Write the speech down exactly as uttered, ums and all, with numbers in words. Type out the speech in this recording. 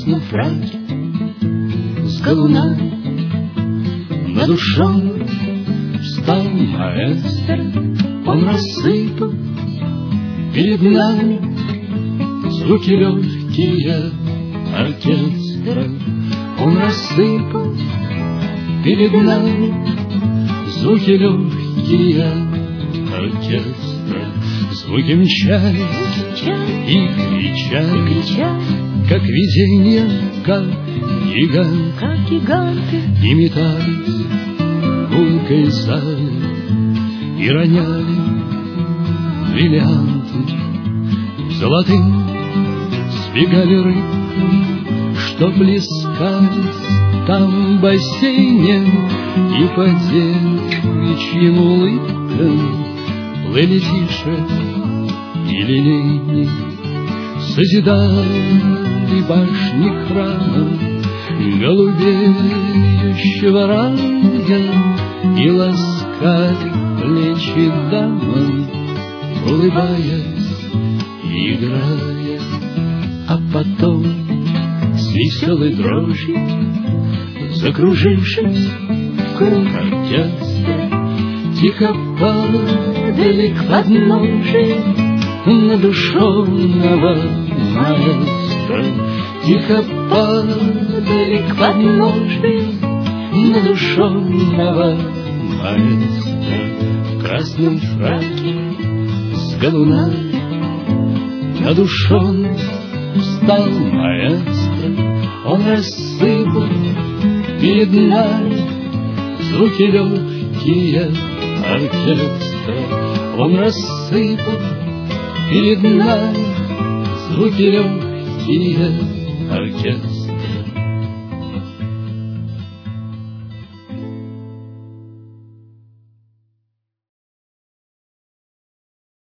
красном фраке, с галунами над душой встал маэстро. Он рассыпал перед нами звуки легкие оркестра. Он рассыпал перед нами звуки легкие оркестра. Звуки мчали и кричали, как видение, как гиганты, и метались гулкой залы, и роняли бриллианты. Золотым сбегали рыбы, что плескались там в бассейне, и по девичьим улыбкам плыли тише и лилейней. Созидали башни храма голубеющего рая и ласкали плечи дамам, улыбаясь и играя. А потом с веселой дрожью, закружившись в круг оркестра, тихо падали к подножию надушенного маэстро. Тихо падали к подножию надушенного маэстро. В красном фраке с галунами надушенный встал маэстро. Он рассыпал перед нами звуки легкие оркестра. Он рассыпал перед нами звуки легкие оркестра.